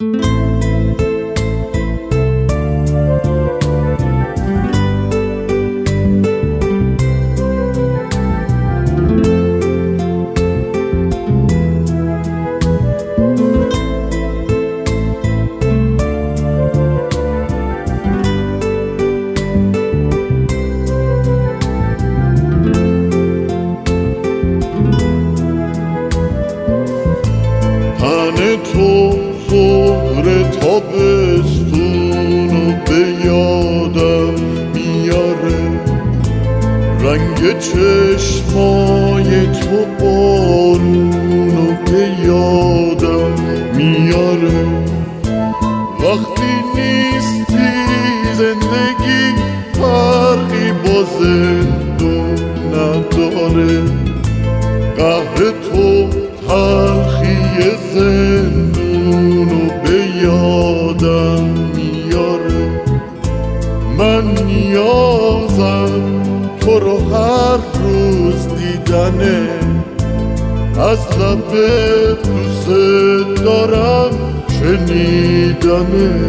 تو ظهر تابستونو به یادم میاره، رنگ چشمای تو بارونو به یادم میاره. وقتی نیستی زندگی فرقی با زندون نداره، قهر تو تلخی زندونو به یادم میاره. من نیازم تو رو هر روز دیدنه، از لب دوست دارم شنیدنه.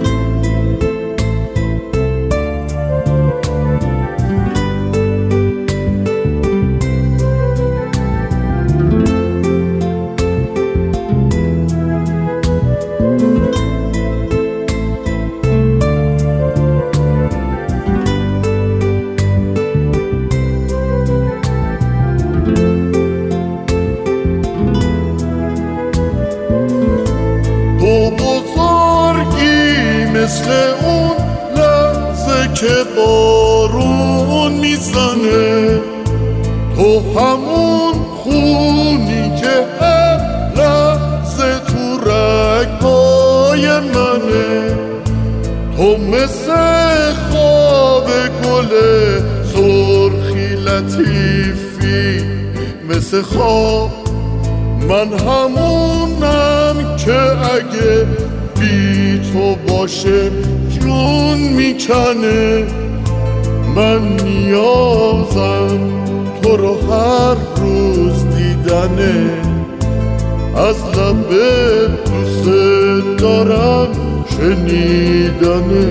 مثل اون لحظه که بارون میزنه، تو همون خونی که هر لحظه تو رگ‌های منه. تو مثل خواب گل سرخی لطیفی، مثل خواب من همونم که اگه بی تو باشه جون میکنه. من نیازم تو رو هر روز دیدنه، از لب دوست دارم شنیدنه.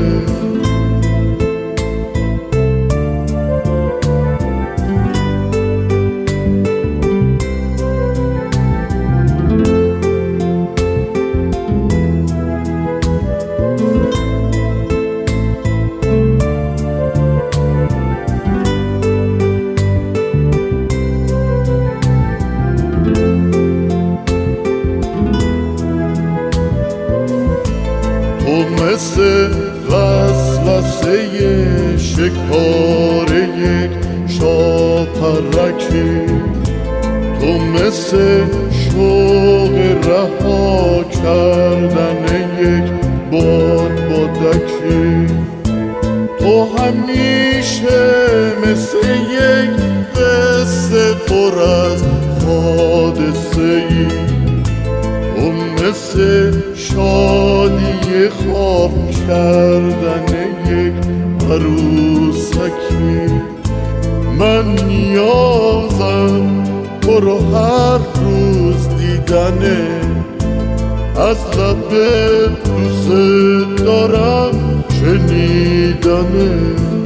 تو مثل وسوسه شکار یک شاپرکی، تو مثل شوق رها کردن یک بادبادکی. تو همیشه مثل یک قصه پر از حادثه ای، تو مثل شادی خواب کردن یک عروسکی. من نیازم تو رو هر روز دیدنه، از لب دوست دارم شنیدنه.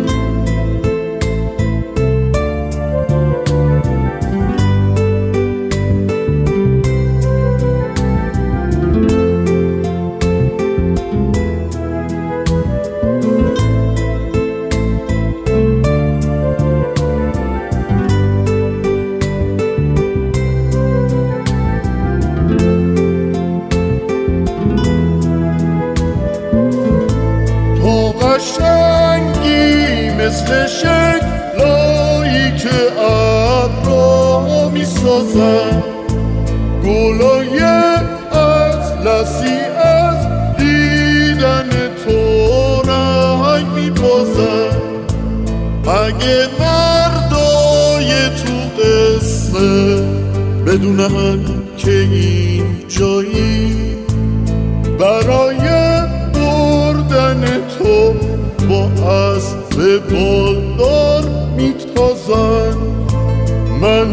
قشنگی مثل شکلایی که ابرها میسازن، گلای اطلسی از دیدن تو رنگ میبازن. اگه مردای تو قصه بدونن که این جایی برای بردن تو با اسب بالدار میتازن. من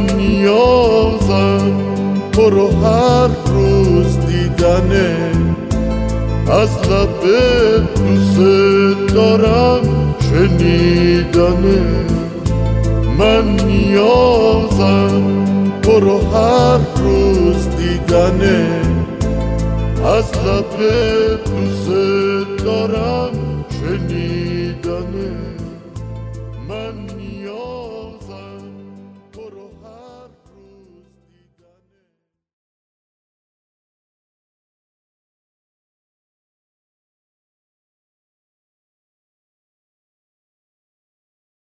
نیازم تو رو هر روز دیدنه، از لبت دوست دارم شنیدنه. من نیازم تو رو هر روز دیدنه. از لبت دوست دارم شنیدنه. من